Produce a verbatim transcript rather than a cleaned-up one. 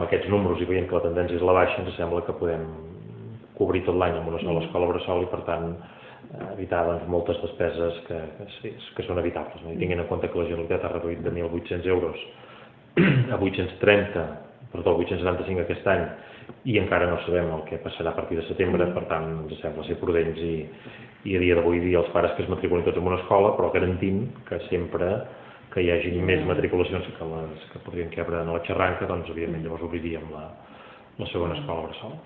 aquests números i veient que la tendència és a la baixa, ens sembla que podem cobrir tot l'any amb una sola escola bressol i, per tant, evitar doncs, moltes despeses que, que, sí, que són evitables. No? I tinguent en compte que la Generalitat ha reduït de mil vuit-cents euros a vuit-cents trenta, perdó, vuit-cents setanta-cinc aquest any, i encara no sabem el que passarà a partir de setembre, per tant, ens sembla ser prudents i, i a dia d'avui dir als pares que es matriculin tots en una escola, però garantint que sempre que hi hagi més matriculacions que les que podrien cabre en la xarranca, doncs evidentment llavors obriríem la, la segona escola bressol.